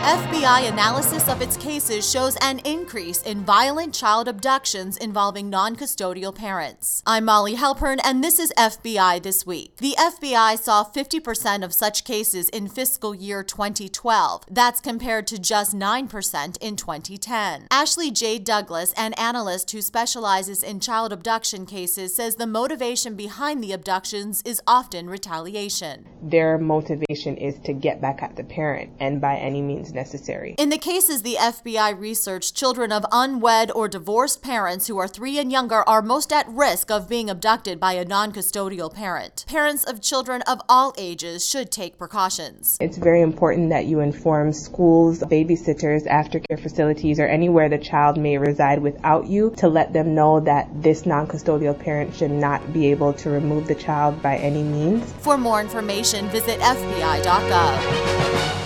FBI analysis of its cases shows an increase in violent child abductions involving non-custodial parents. I'm Molly Halpern, and this is FBI This Week. The FBI saw 50% of such cases in fiscal year 2012. That's compared to just 9% in 2010. Ashley J. Douglas, an analyst who specializes in child abduction cases, says the motivation behind the abductions is often retaliation. Their motivation is to get back at the parent, and by any means necessary. In the cases the FBI researched, children of unwed or divorced parents who are 3 and younger are most at risk of being abducted by a non-custodial parent. Parents of children of all ages should take precautions. It's very important that you inform schools, babysitters, aftercare facilities, or anywhere the child may reside without you to let them know that this non-custodial parent should not be able to remove the child by any means. For more information, visit FBI.gov.